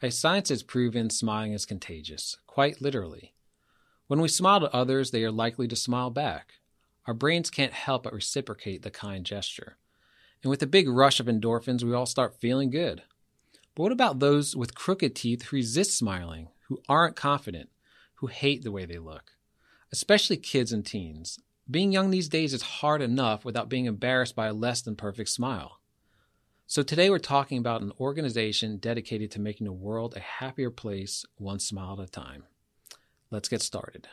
As science has proven, smiling is contagious, quite literally. When we smile to others, they are likely to smile back. Our brains can't help but reciprocate the kind gesture. And with a big rush of endorphins, we all start feeling good. But what about those with crooked teeth who resist smiling, who aren't confident, who hate the way they look? Especially kids and teens. Being young these days is hard enough without being embarrassed by a less than perfect smile. So today we're talking about an organization dedicated to making the world a happier place, one smile at a time. Let's get started.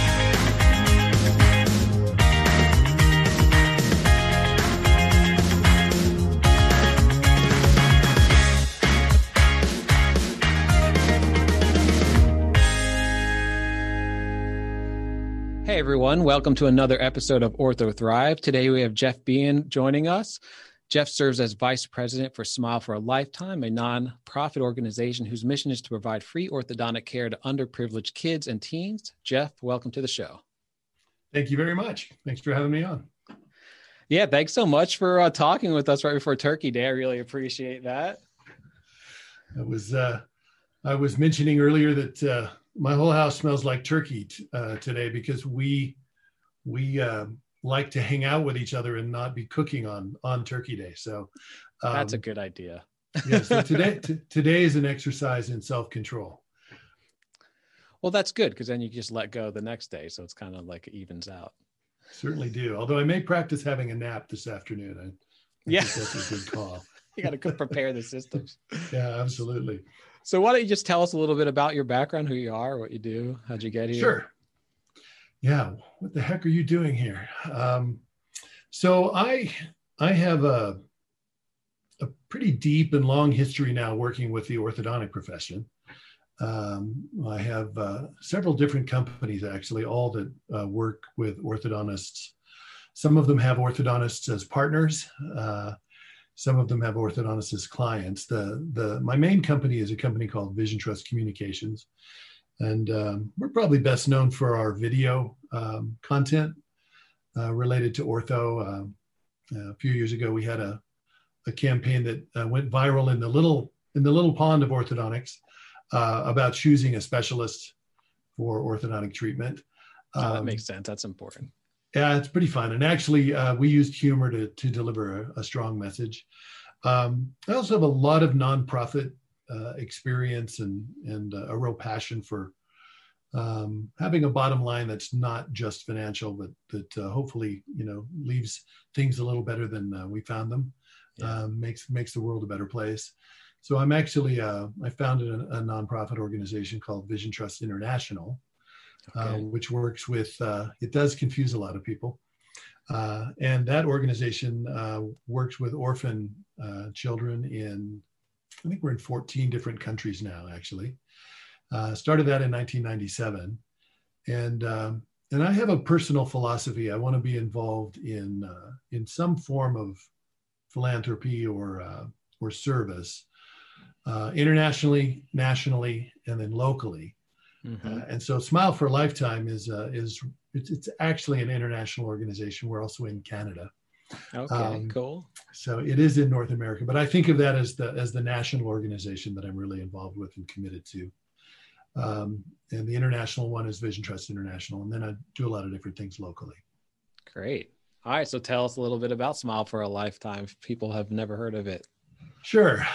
Hey everyone, welcome to another episode of Ortho Thrive. Today we have Jeff Bean joining us. Jeff serves as Vice President for Smile for a Lifetime, a nonprofit organization whose mission is to provide free orthodontic care to underprivileged kids and teens. Jeff, welcome to the show. Thank you very much. Thanks for having me on. Yeah, thanks so much for talking with us right before Turkey Day. I really appreciate that. I was mentioning earlier that my whole house smells like turkey today because we like to hang out with each other and not be cooking on Turkey Day. So that's a good idea. Yeah. So today is an exercise in self-control. Well, that's good because then you just let go the next day. So it's kind of like it evens out. Certainly do. Although I may practice having a nap this afternoon. I think that's a good call. You got to prepare the systems. Yeah, absolutely. So why don't you just tell us a little bit about your background, who you are, what you do, how'd you get here? Sure. Yeah. What the heck are you doing here? So I have a pretty deep and long history now working with the orthodontic profession. I have several different companies, actually, all that work with orthodontists. Some of them have orthodontists as partners. Some of them have orthodontists as clients. My main company is a company called Vision Trust Communications. And we're probably best known for our video content related to ortho. A few years ago, we had a campaign that went viral in the little pond of orthodontics about choosing a specialist for orthodontic treatment. That makes sense. That's important. Yeah, it's pretty fun. And actually, we used humor to deliver a strong message. I also have a lot of nonprofit experience and a real passion for having a bottom line that's not just financial, but that hopefully, leaves things a little better than we found them. Yeah. Makes the world a better place. So I'm actually, I founded a nonprofit organization called Vision Trust International, which works with, it does confuse a lot of people. And that organization works with orphan children in, I think we're in 14 different countries now, actually. Started that in 1997. And I have a personal philosophy. I want to be involved in some form of philanthropy or service, internationally, nationally, and then locally. Mm-hmm. And so Smile for a Lifetime it's actually an international organization. We're also in Canada. Okay, cool. So it is in North America, but I think of that as the national organization that I'm really involved with and committed to. And the international one is Vision Trust International. And then I do a lot of different things locally. Great. All right. So tell us a little bit about Smile for a Lifetime if people have never heard of it. Sure.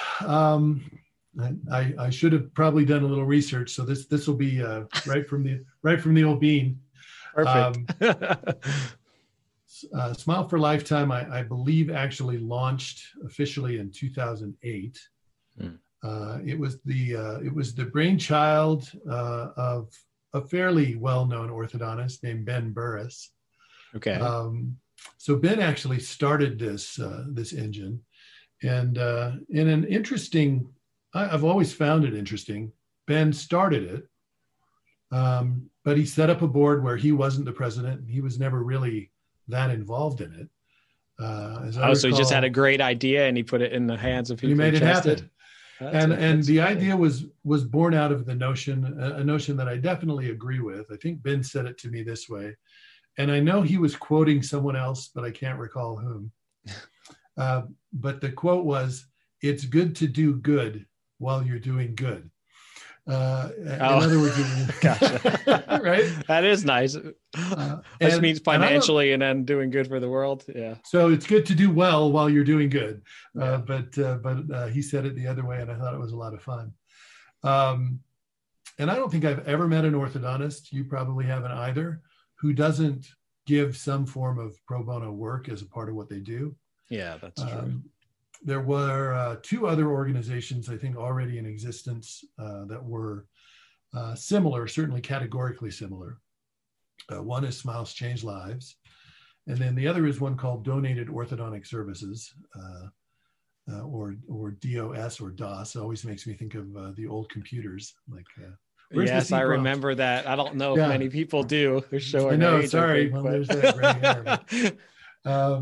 I should have probably done a little research. So this will be right from the old bean. Perfect. Smile for Lifetime, I believe, actually launched officially in 2008. It was the brainchild of a fairly well-known orthodontist named Ben Burris. Okay. So Ben actually started this engine, and in an interesting, I've always found it interesting. Ben started it, but he set up a board where he wasn't the president. He was never really that involved in it. So he just had a great idea and he put it in the hands of people. He made it happen. And the idea was born out of a notion that I definitely agree with. I think Ben said it to me this way, and I know he was quoting someone else, but I can't recall whom. But the quote was, "It's good to do good while you're doing good." In other words, gotcha. right? That is nice. That just means financially and then doing good for the world. Yeah. So it's good to do well while you're doing good. Yeah. But he said it the other way, and I thought it was a lot of fun. And I don't think I've ever met an orthodontist, you probably haven't either, who doesn't give some form of pro bono work as a part of what they do. Yeah, that's true. There were two other organizations, I think, already in existence that were similar, certainly categorically similar. One is Smiles Change Lives. And then the other is one called Donated Orthodontic Services, or DOS or DOS. It always makes me think of the old computers. Like, yes, I remember that. I don't know if many people do. They're showing. I know. Sorry, well, there's that gray hair.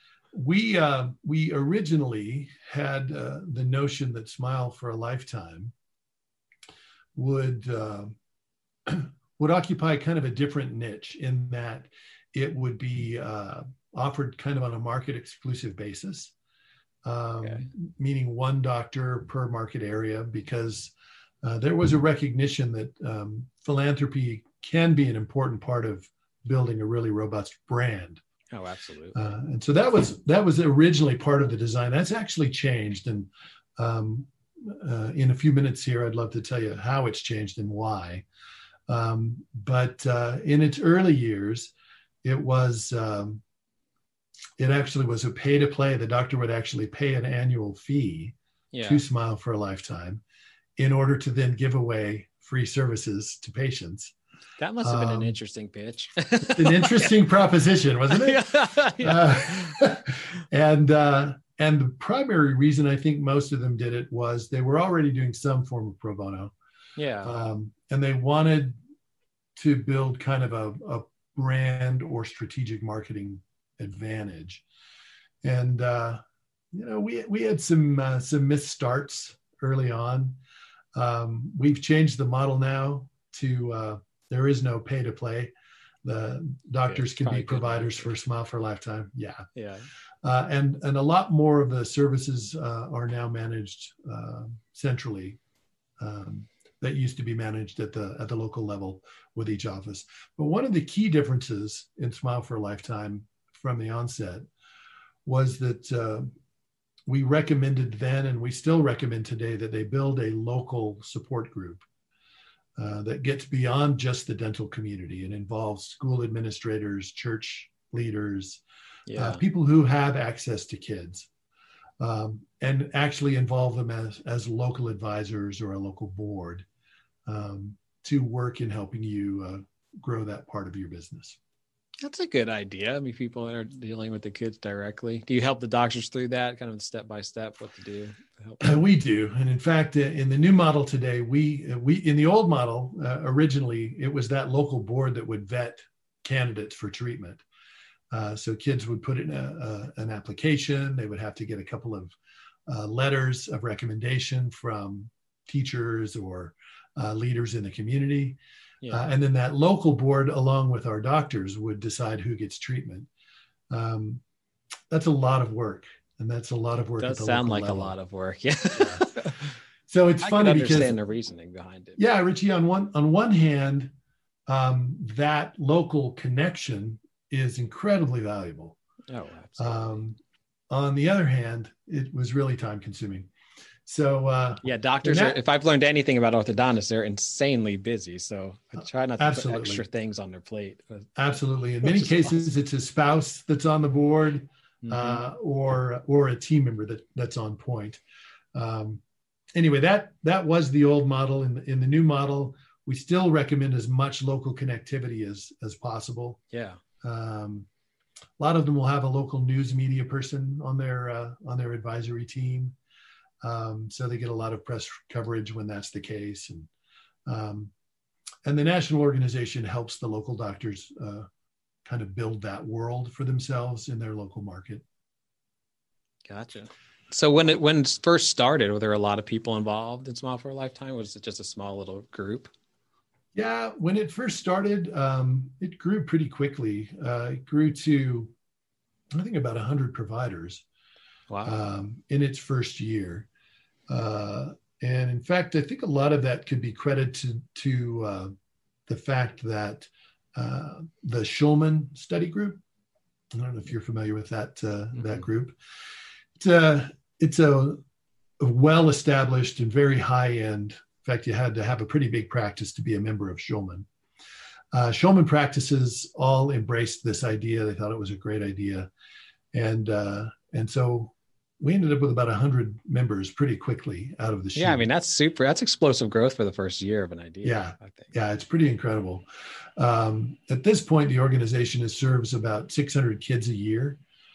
We originally had the notion that Smile for a Lifetime would occupy kind of a different niche, in that it would be offered kind of on a market exclusive basis, meaning one doctor per market area, because there was a recognition that philanthropy can be an important part of building a really robust brand. Oh, absolutely. And so that was originally part of the design. That's actually changed. And in a few minutes here, I'd love to tell you how it's changed and why. But in its early years, it actually was a pay to play. The doctor would actually pay an annual fee to Smile for a Lifetime in order to then give away free services to patients. That must have been an interesting pitch. An interesting proposition, wasn't it? And the primary reason I think most of them did it was they were already doing some form of pro bono. Yeah. And they wanted to build kind of a brand or strategic marketing advantage. And we had some missed starts early on. We've changed the model now to there is no pay to play. The doctors can be providers for Smile for a Lifetime. Yeah. And a lot more of the services are now managed centrally. That used to be managed at the local level with each office. But one of the key differences in Smile for a Lifetime from the onset was that we recommended then, and we still recommend today, that they build a local support group that gets beyond just the dental community and involves school administrators, church leaders, people who have access to kids, and actually involve them as local advisors or a local board to work in helping you grow that part of your business. That's a good idea. I mean, people that are dealing with the kids directly. Do you help the doctors through that, kind of step by step, what to do? We do. And in fact, in the new model today, we in the old model, originally, it was that local board that would vet candidates for treatment. So kids would put in an application. They would have to get a couple of letters of recommendation from teachers or leaders in the community. And then that local board, along with our doctors, would decide who gets treatment. That's a lot of work. And that's a lot of work. It does sound like level. A lot of work. Yeah. So it's funny because I understand the reasoning behind it. Yeah, Richie, on one hand, that local connection is incredibly valuable. Oh, absolutely. On the other hand, it was really time consuming. So doctors are, if I've learned anything about orthodontists, they're insanely busy. So I try not to put extra things on their plate. Absolutely. In many cases, it's a spouse that's on the board, or a team member that's on point. Anyway, that was the old model. In the new model, we still recommend as much local connectivity as possible. Yeah. A lot of them will have a local news media person on their advisory team. So they get a lot of press coverage when that's the case. And the national organization helps the local doctors kind of build that world for themselves in their local market. Gotcha. So when it first started, were there a lot of people involved in Smile for a Lifetime? Was it just a small little group? Yeah, when it first started, it grew pretty quickly. It grew to, I think, about 100 providers. Wow. In its first year. And in fact, I think a lot of that could be credited to the fact that the Schulman study group, I don't know if you're familiar with that group. It's a well-established and very high-end. In fact, you had to have a pretty big practice to be a member of Schulman. Schulman practices all embraced this idea. They thought it was a great idea. And so we ended up with about 100 members pretty quickly out of the chute. Yeah, I mean, that's explosive growth for the first year of an idea. Yeah, I think. Yeah, it's pretty incredible. At this point, the organization serves about 600 kids a year.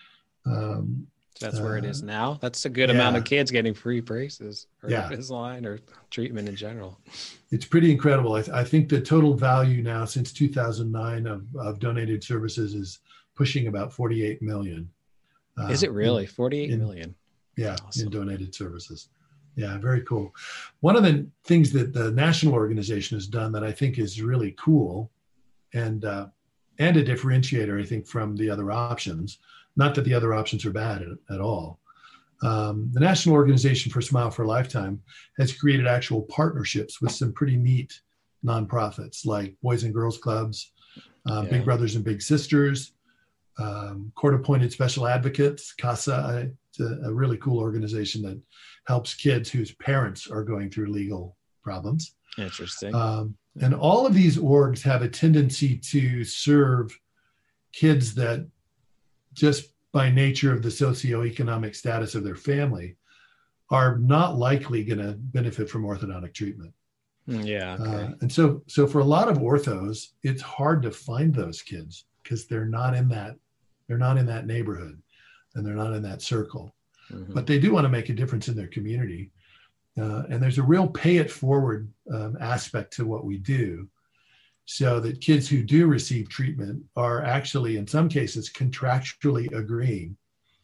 So that's where it is now. That's a good amount of kids getting free braces or Invisalign or treatment in general. It's pretty incredible. I think the total value now since 2009 of donated services is pushing about 48 million. Is it really? 48 million? Yeah, awesome. In donated services. Yeah, very cool. One of the things that the national organization has done that I think is really cool and a differentiator, I think, from the other options, not that the other options are bad at all. The National Organization for Smile for a Lifetime has created actual partnerships with some pretty neat nonprofits like Boys and Girls Clubs, Big Brothers and Big Sisters, court-appointed special advocates, CASA. It's a really cool organization that helps kids whose parents are going through legal problems. Interesting. And all of these orgs have a tendency to serve kids that just by nature of the socioeconomic status of their family are not likely going to benefit from orthodontic treatment. Yeah. Okay. And so for a lot of orthos, it's hard to find those kids because they're not in that neighborhood and they're not in that circle. Mm-hmm. But they do want to make a difference in their community. And there's a real pay it forward aspect to what we do, so that kids who do receive treatment are actually, in some cases, contractually agreeing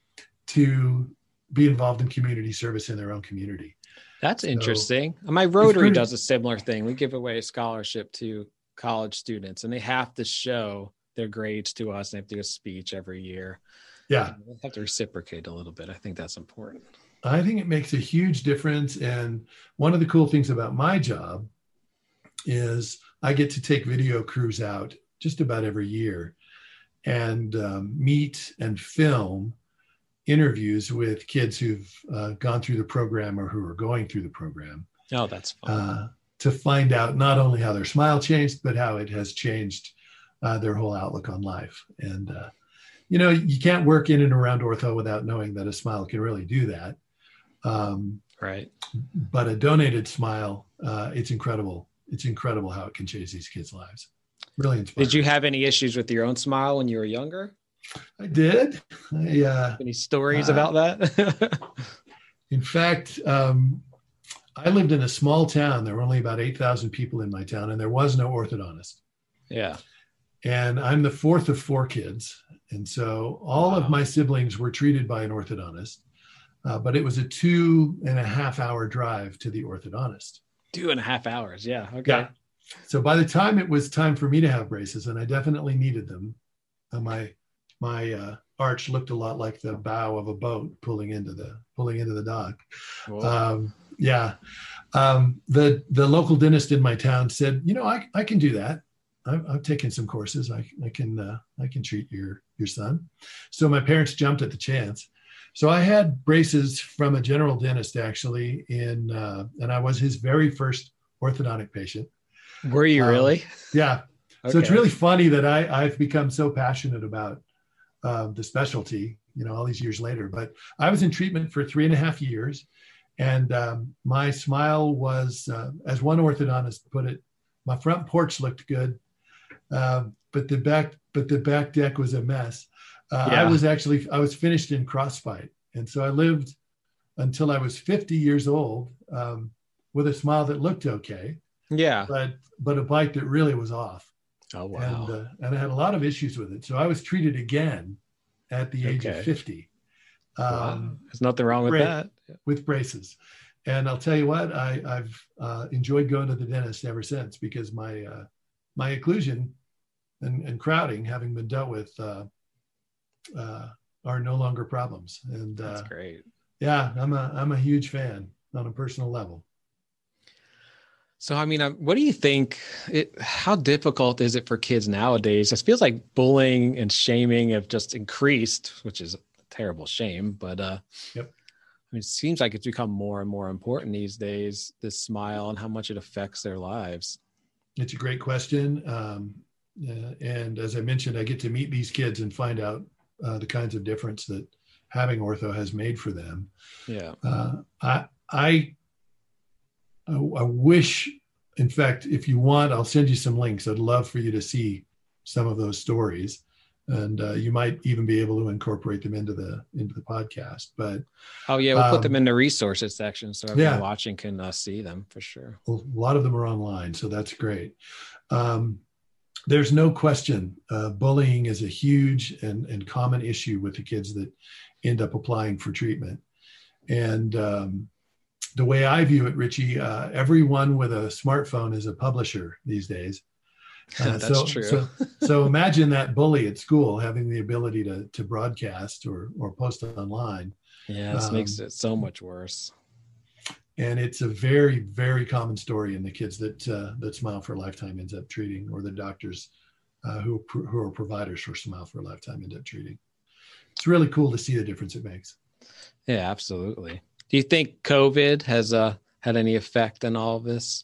to be involved in community service in their own community. That's interesting. My Rotary does a similar thing. We give away a scholarship to college students, and they have to show their grades to us. And they have to do a speech every year. Yeah. They have to reciprocate a little bit. I think that's important. I think it makes a huge difference. And one of the cool things about my job is I get to take video crews out just about every year and meet and film interviews with kids who've gone through the program or who are going through the program. Oh, that's fun. To find out not only how their smile changed, but how it has changed their whole outlook on life. And, you can't work in and around ortho without knowing that a smile can really do that. Right. But a donated smile, it's incredible. It's incredible how it can change these kids' lives. Really inspiring. Did you have any issues with your own smile when you were younger? I did. Any stories about that? In fact, I lived in a small town. There were only about 8,000 people in my town, and there was no orthodontist. Yeah. And I'm the fourth of four kids. And so all of my siblings were treated by an orthodontist, but it was a 2.5 hour drive to the orthodontist. 2.5 hours. Yeah. Okay. Yeah. So by the time it was time for me to have braces, and I definitely needed them, my arch looked a lot like the bow of a boat pulling into the dock. The local dentist in my town said, I can do that. I've taken some courses. I can treat your son. So my parents jumped at the chance. So I had braces from a general dentist actually and I was his very first orthodontic patient. Were you really? Yeah. Okay. So it's really funny that I've become so passionate about the specialty, all these years later. But I was in treatment for 3.5 years, and my smile was, as one orthodontist put it, my front porch looked good, but the back deck was a mess. I was finished in crossbite, and so I lived until I was 50 years old with a smile that looked okay. Yeah, but a bite that really was off. Oh, wow. And I had a lot of issues with it. So I was treated again at the age of 50. Wow. There's nothing wrong with that. With braces. And I'll tell you what, I've enjoyed going to the dentist ever since, because my occlusion and crowding, having been dealt with, are no longer problems. And that's great. Yeah, I'm a huge fan on a personal level. So, I mean, what do you think? How difficult is it for kids nowadays? It feels like bullying and shaming have just increased, which is a terrible shame. But Yep. I mean, it seems like it's become more and more important these days, this smile and how much it affects their lives. It's a great question. And as I mentioned, I get to meet these kids and find out the kinds of difference that having ortho has made for them. Yeah. I wish, in fact, if you want, I'll send you some links. I'd love for you to see some of those stories, and you might even be able to incorporate them into the podcast. But oh yeah, we'll put them in the resources section so everyone yeah, watching can see them for sure. A lot of them are online, so that's great. There's no question bullying is a huge and common issue with the kids that end up applying for treatment. And the way I view it, Richie, everyone with a smartphone is a publisher these days. That's true. So imagine that bully at school having the ability to broadcast or post online. Yeah, this makes it so much worse. And it's a very, very common story in the kids that Smile for a Lifetime ends up treating, or the doctors who are providers for Smile for a Lifetime end up treating. It's really cool to see the difference it makes. Yeah, absolutely. Do you think COVID has had any effect on all of this?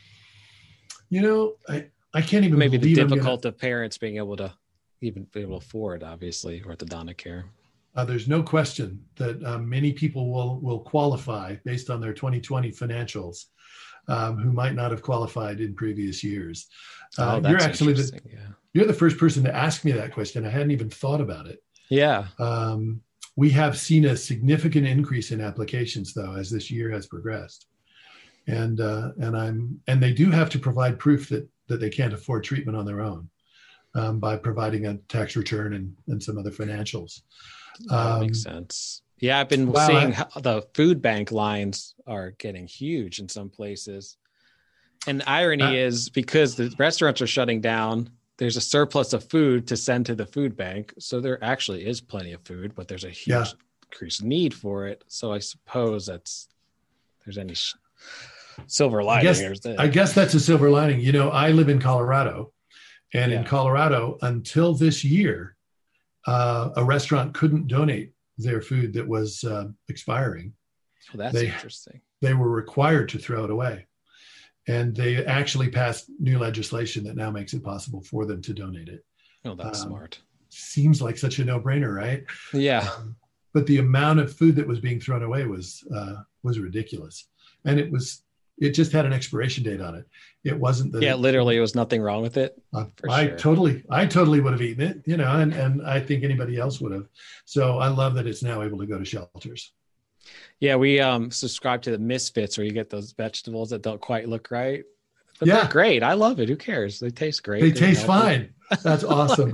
You know, I can't even maybe the difficulty of parents being able to even be able to afford, obviously, orthodontic care. There's no question that many people will qualify based on their 2020 financials who might not have qualified in previous years. You're actually you're the first person to ask me that question. I hadn't even thought about it. Yeah. We have seen a significant increase in applications, though, as this year has progressed, and they do have to provide proof that they can't afford treatment on their own by providing a tax return and some other financials. That makes sense. Yeah, I've been seeing how the food bank lines are getting huge in some places. And the irony is because the restaurants are shutting down, there's a surplus of food to send to the food bank. So there actually is plenty of food, but there's a huge increased need for it. So I suppose there's any silver lining. I guess that's a silver lining. You know, I live in Colorado, and in Colorado, until this year, a restaurant couldn't donate their food that was expiring. Well, that's interesting. They were required to throw it away. And they actually passed new legislation that now makes it possible for them to donate it. Oh, that's smart. Seems like such a no-brainer, right? Yeah. But the amount of food that was being thrown away was ridiculous. And it just had an expiration date on it. It wasn't that. Yeah, literally, it was nothing wrong with it. I totally would have eaten it, you know, and I think anybody else would have. So I love that it's now able to go to shelters. Yeah, we subscribe to the Misfits where you get those vegetables that don't quite look right. But they're great. I love it. Who cares? They taste great. They taste fine. That's awesome.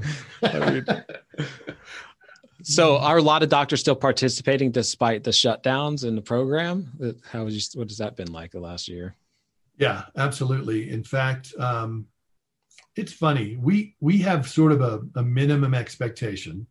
So are a lot of doctors still participating despite the shutdowns in the program? What has that been like the last year? Yeah, absolutely. In fact, it's funny. We have sort of a minimum expectation.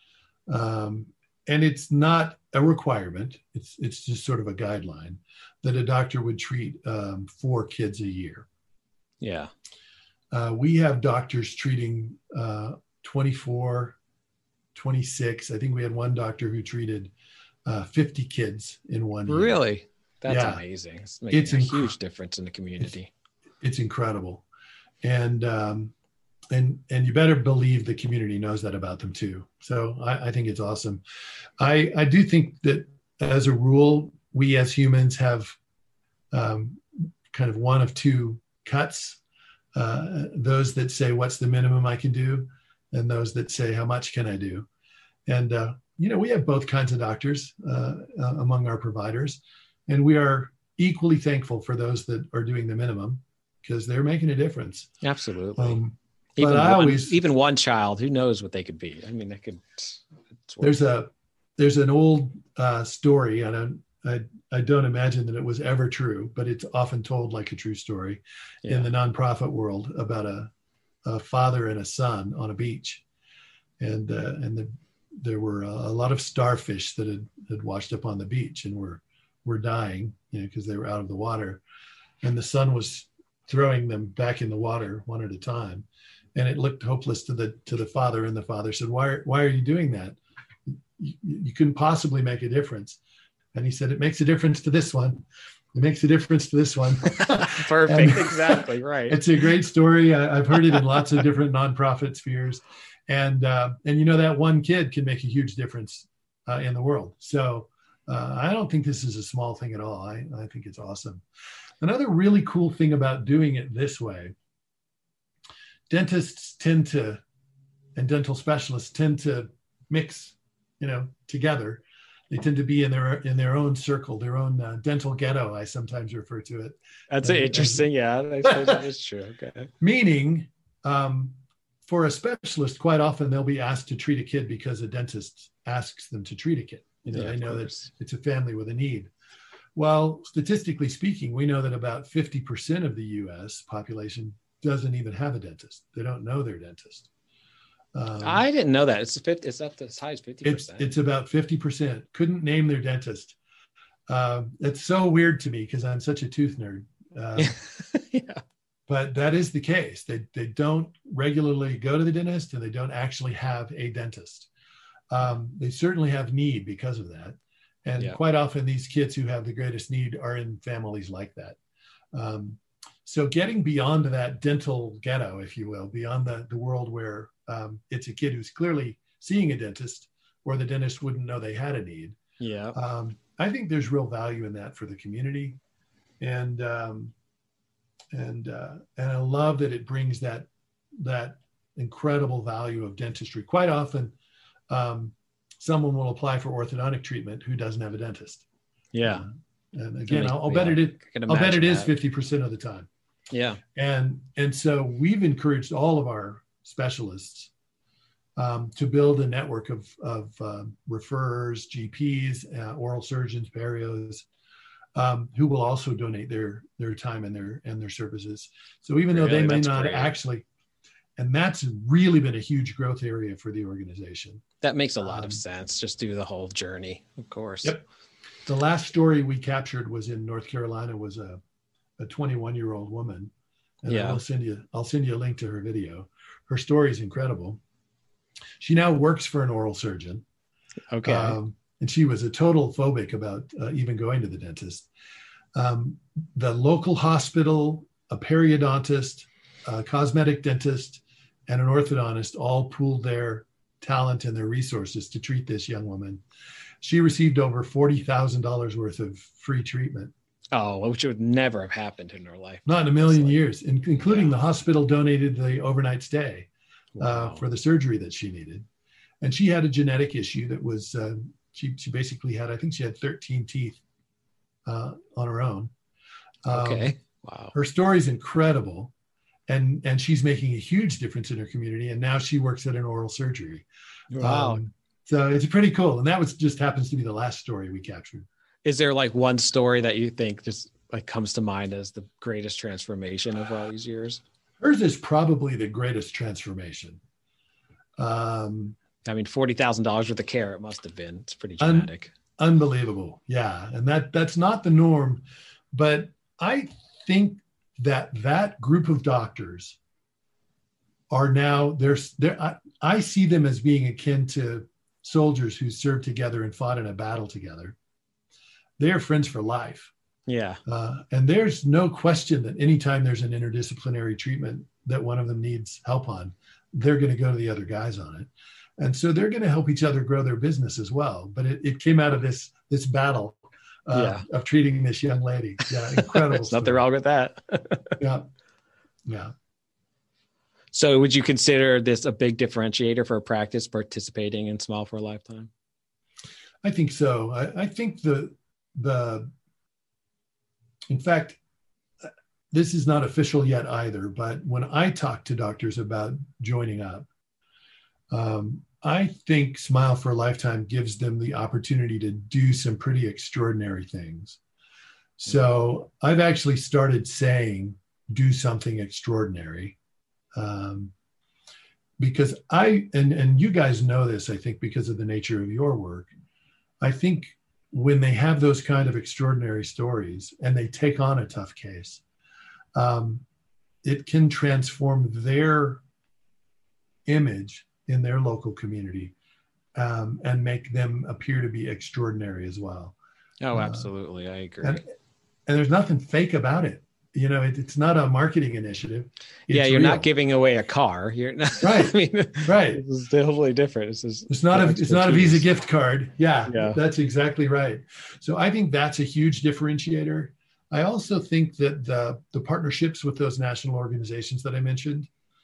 And it's not a requirement. It's just sort of a guideline that a doctor would treat 4 kids a year. Yeah. We have doctors treating 24, 26. I think we had one doctor who treated 50 kids in one year. Really? That's amazing. It's making a huge difference in the community. It's incredible. And you better believe the community knows that about them too. So I think it's awesome. I do think that as a rule, we as humans have kind of one of two cuts. Those that say, what's the minimum I can do? And those that say, how much can I do? And, we have both kinds of doctors among our providers. And we are equally thankful for those that are doing the minimum because they're making a difference. Absolutely. Even one child, who knows what they could be? I mean, there's an old story, and I don't imagine that it was ever true, but it's often told like a true story in the nonprofit world about a father and a son on a beach, and there were a lot of starfish that had washed up on the beach and were dying, because they were out of the water, and the son was throwing them back in the water one at a time. And it looked hopeless to the father. And the father said, why are you doing that? You couldn't possibly make a difference. And he said, it makes a difference to this one. It makes a difference to this one. Perfect. Exactly. Right. It's a great story. I've heard it in lots of different nonprofit spheres. And that one kid can make a huge difference in the world. So I don't think this is a small thing at all. I think it's awesome. Another really cool thing about doing it this way, dentists and dental specialists tend to mix, together. They tend to be in their own circle, their own dental ghetto, I sometimes refer to it. That's interesting. Yeah, I suppose that is true. Okay. Meaning, for a specialist, quite often they'll be asked to treat a kid because a dentist asks them to treat a kid. They know that it's a family with a need. Well, statistically speaking, we know that about 50% of the U.S. population doesn't even have a dentist. They don't know their dentist. I didn't know that. It's up as high as 50%. It's about 50%. Couldn't name their dentist. It's so weird to me because I'm such a tooth nerd. Yeah. But that is the case. They don't regularly go to the dentist, and they don't actually have a dentist. They certainly have need because of that. And quite often these kids who have the greatest need are in families like that. So getting beyond that dental ghetto, if you will, beyond the world where it's a kid who's clearly seeing a dentist, or the dentist wouldn't know they had a need. Yeah. I think there's real value in that for the community. And I love that it brings that incredible value of dentistry. Quite often, someone will apply for orthodontic treatment who doesn't have a dentist. Yeah. And again, I'll bet it is 50% of the time. Yeah. And so we've encouraged all of our specialists to build a network of referrers, GPs, oral surgeons, perios, who will also donate their time and their services. So even though they may not actually, and that's really been a huge growth area for the organization. That makes a lot of sense. Just do the whole journey, of course. Yep. The last story we captured was in North Carolina, was a 21-year-old woman. And I'll send you a link to her video. Her story is incredible. She now works for an oral surgeon. Okay. And she was a total phobic about even going to the dentist. The local hospital, a periodontist, a cosmetic dentist, and an orthodontist all pooled their talent and their resources to treat this young woman. She received over $40,000 worth of free treatment. Oh, which would never have happened in her life. Not in a million years, including the hospital donated the overnight stay for the surgery that she needed. And she had a genetic issue that was, she basically had, I think she had 13 teeth on her own. Okay. Wow. Her story is incredible. And she's making a huge difference in her community. And now she works at an oral surgery. Wow. So it's pretty cool. And that just happens to be the last story we captured. Is there like one story that you think just like comes to mind as the greatest transformation of all these years? Hers is probably the greatest transformation. I mean, $40,000 worth of care, it must have been. It's pretty dramatic. Unbelievable. Yeah. And that's not the norm. But I think that group of doctors are now, I see them as being akin to soldiers who served together and fought in a battle together. They are friends for life. Yeah. And there's no question that anytime there's an interdisciplinary treatment that one of them needs help on, they're going to go to the other guys on it. And so they're going to help each other grow their business as well. But it came out of this battle of treating this young lady. Yeah, incredible. There's nothing wrong with that. Yeah. So would you consider this a big differentiator for a practice participating in Smile for a Lifetime? I think so. I think in fact, this is not official yet either, but when I talk to doctors about joining up, I think Smile for a Lifetime gives them the opportunity to do some pretty extraordinary things. So I've actually started saying, do something extraordinary. Because and you guys know this, I think, because of the nature of your work. I think when they have those kind of extraordinary stories and they take on a tough case, it can transform their image in their local community, and make them appear to be extraordinary as well. Oh, absolutely. I agree. And there's nothing fake about it. It's not a marketing initiative. You're real. not giving away a car. You're not, right. Right. It's totally different. It's not a Visa gift card. Yeah, that's exactly right. So I think that's a huge differentiator. I also think that the partnerships with those national organizations that I mentioned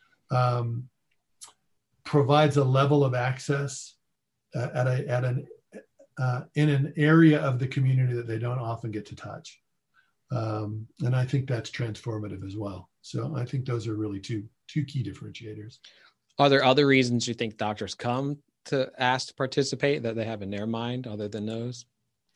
provides a level of access in an area of the community that they don't often get to touch. And I think that's transformative as well. So I think those are really two key differentiators. Are there other reasons you think doctors come to ask to participate that they have in their mind other than those?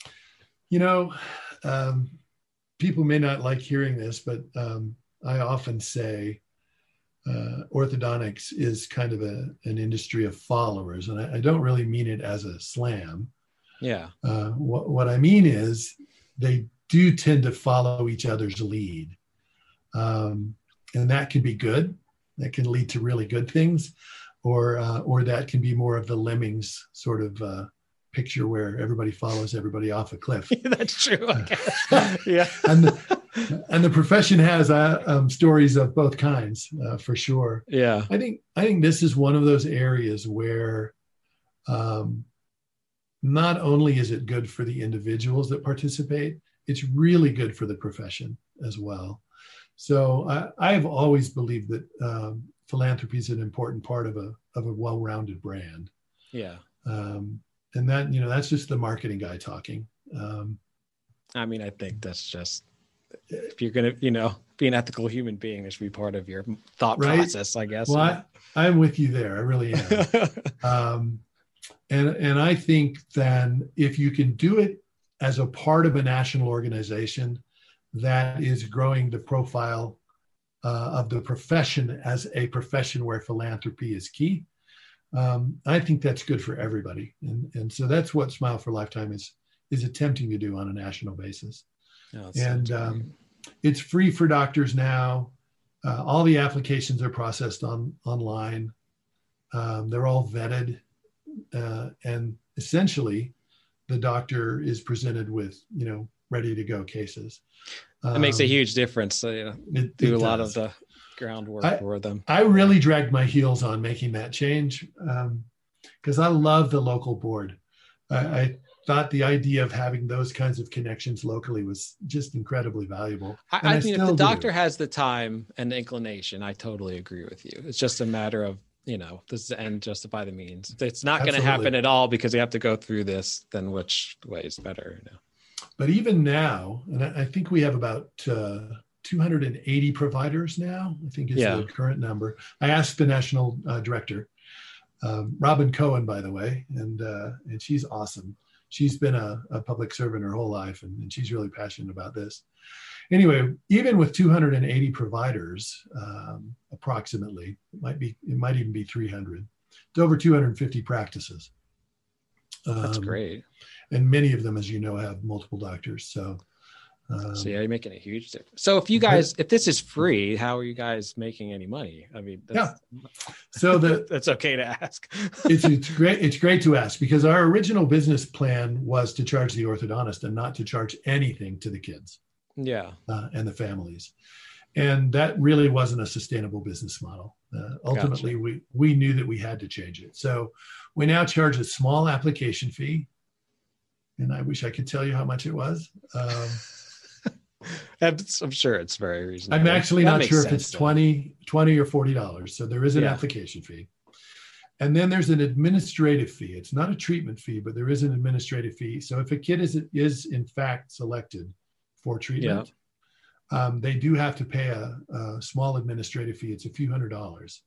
People may not like hearing this, but I often say orthodontics is kind of an industry of followers. And I don't really mean it as a slam. Yeah. What I mean is they do tend to follow each other's lead. And that can be good. That can lead to really good things, or that can be more of the lemmings sort of picture where everybody follows everybody off a cliff. That's true. I guess. Yeah. And the profession has stories of both kinds, for sure. Yeah. I think this is one of those areas where not only is it good for the individuals that participate, it's really good for the profession as well. So I've always believed that philanthropy is an important part of a well-rounded brand. Yeah. And that, that's just the marketing guy talking. I mean, I think that's just, if you're going to, be an ethical human being, this should be part of your thought process, I guess. Well, I'm with you there. I really am. And I think then if you can do it as a part of a national organization that is growing the profile of the profession as a profession where philanthropy is key, I think that's good for everybody. And so that's what Smile for Lifetime is attempting to do on a national basis. Oh, and it's free for doctors now. All the applications are processed online. They're all vetted. And essentially, the doctor is presented with, ready to go cases. It makes a huge difference. Do a lot of the groundwork for them. I really dragged my heels on making that change because I love the local board. I thought the idea of having those kinds of connections locally was just incredibly valuable. I mean, if the doctor has the time and the inclination, I totally agree with you. It's just a matter of, this is the end justify the means. If it's not going to happen at all because you have to go through this, then which way is better? But even now, and I think we have about 280 providers now, I think is the current number. I asked the national director, Robin Cohen, by the way, and she's awesome. She's been a public servant her whole life, and she's really passionate about this. Anyway, even with 280 providers, approximately, it might even be 300. It's over 250 practices. That's great. And many of them, as you know, have multiple doctors. So you're making a huge difference. So if this is free, how are you guys making any money? I mean, so that's okay to ask. it's great. It's great to ask because our original business plan was to charge the orthodontist and not to charge anything to the kids. Yeah. And the families. And that really wasn't a sustainable business model. Ultimately, Gotcha. we knew that we had to change it. So we now charge a small application fee. And I wish I could tell you how much it was. I'm sure it's very reasonable. I'm actually not sure if it's $20 or $40. So there is an application fee. And then there's an administrative fee. It's not a treatment fee, but there is an administrative fee. So if a kid is in fact selected for treatment, they do have to pay a small administrative fee. It's a few $100s.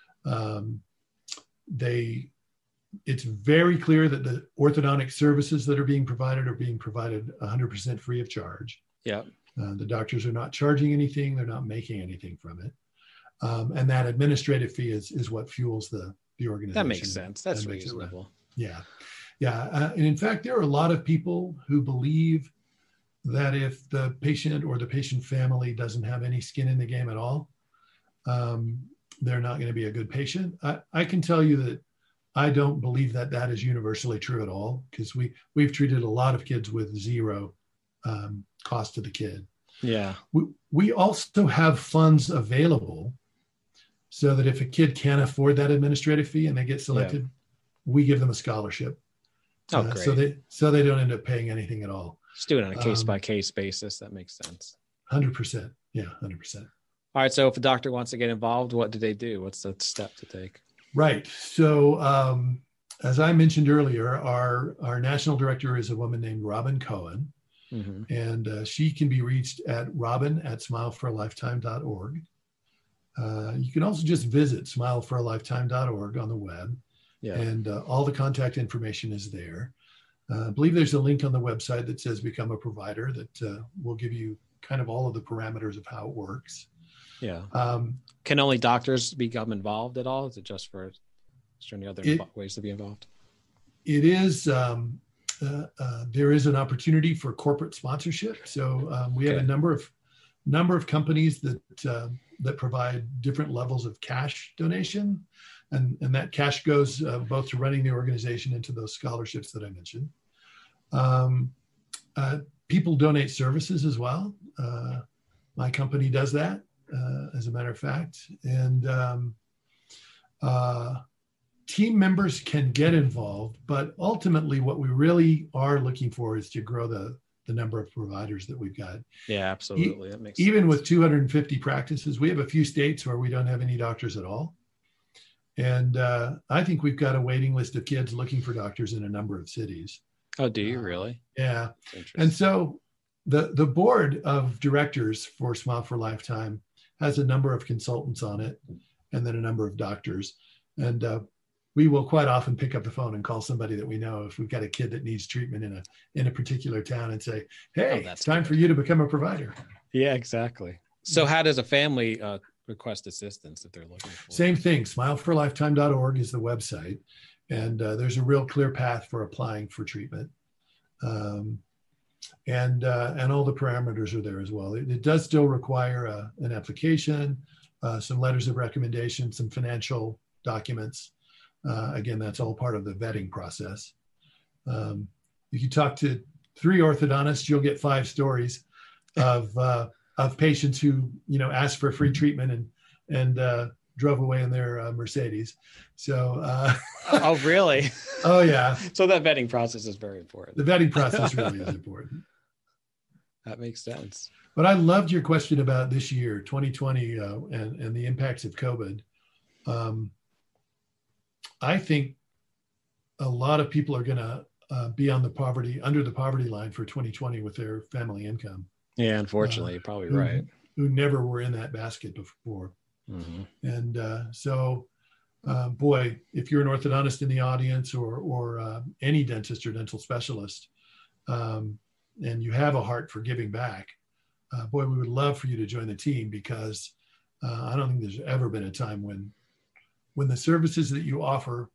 It's very clear that the orthodontic services that are being provided 100% free of charge. Yeah. The doctors are not charging anything. They're not making anything from it. And that administrative fee is what fuels the organization. That makes sense. That's reasonable. Yeah. Yeah. And in fact, there are a lot of people who believe that if the patient or the patient family doesn't have any skin in the game at all, they're not going to be a good patient. I can tell you that I don't believe that that is universally true at all, because we've treated a lot of kids with zero cost to the kid. Yeah. We also have funds available so that if a kid can't afford that administrative fee and they get selected, we give them a scholarship. Oh, great. So they don't end up paying anything at all. Just do it on a case-by-case basis. That makes sense. 100%. Yeah, 100%. All right. So if a doctor wants to get involved, what do they do? What's the step to take? Right. So as I mentioned earlier, our national director is a woman named Robin Cohen. Mm-hmm. And she can be reached at robin@smileforalifetime.org. You can also just visit smileforalifetime.org on the web. Yeah. And all the contact information is there. I believe there's a link on the website that says become a provider that will give you kind of all of the parameters of how it works. Yeah. Can only doctors become involved at all? Is there any other ways to be involved? It is. There is an opportunity for corporate sponsorship. So we have a number of companies that provide different levels of cash donation. And that cash goes both to running the organization and to those scholarships that I mentioned. People donate services as well. My company does that, as a matter of fact. And team members can get involved, but ultimately what we really are looking for is to grow the number of providers that we've got. Yeah, absolutely. That makes even sense. With 250 practices, we have a few states where we don't have any doctors at all. And I think we've got a waiting list of kids looking for doctors in a number of cities. Oh, do you really? Yeah. And so the board of directors for Smile for Lifetime has a number of consultants on it, and then a number of doctors. And we will quite often pick up the phone and call somebody that we know if we've got a kid that needs treatment in a particular town and say, hey, it's time for you to become a provider. Yeah, exactly. So how does a family request assistance if they're looking for? Same thing. Smileforlifetime.org is the website. And there's a real clear path for applying for treatment. And all the parameters are there as well. It does still require an application, some letters of recommendation, some financial documents. Again, that's all part of the vetting process. If you talk to 3 orthodontists, you'll get 5 stories of patients who, asked for free treatment and drove away in their Mercedes. So, oh, really? Oh, yeah. So that vetting process is very important. The vetting process really is important. That makes sense. But I loved your question about this year, 2020, and the impacts of COVID. I think a lot of people are going to be under the poverty line for 2020 with their family income. Yeah, unfortunately, you're probably right. Who never were in that basket before. Mm-hmm. And boy, if you're an orthodontist in the audience or any dentist or dental specialist, and you have a heart for giving back, boy, we would love for you to join the team, because I don't think there's ever been a time when the services that you offer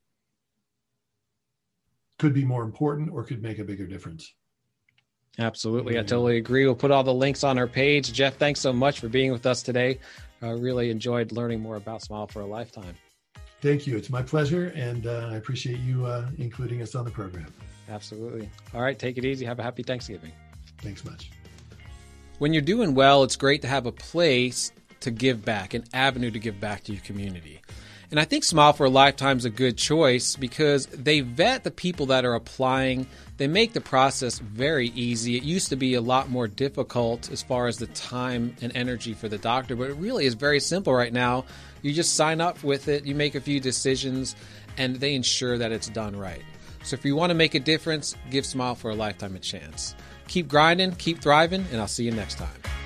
could be more important or could make a bigger difference. Absolutely. I totally agree. We'll put all the links on our page. Jeff, thanks so much for being with us today. I really enjoyed learning more about Smile for a Lifetime. Thank you. It's my pleasure. And I appreciate you including us on the program. Absolutely. All right. Take it easy. Have a happy Thanksgiving. Thanks much. When you're doing well, it's great to have a place to give back, an avenue to give back to your community. And I think Smile for a Lifetime is a good choice because they vet the people that are applying. They make the process very easy. It used to be a lot more difficult as far as the time and energy for the doctor, but it really is very simple right now. You just sign up with it, you make a few decisions, and they ensure that it's done right. So if you want to make a difference, give Smile for a Lifetime a chance. Keep grinding, keep thriving, and I'll see you next time.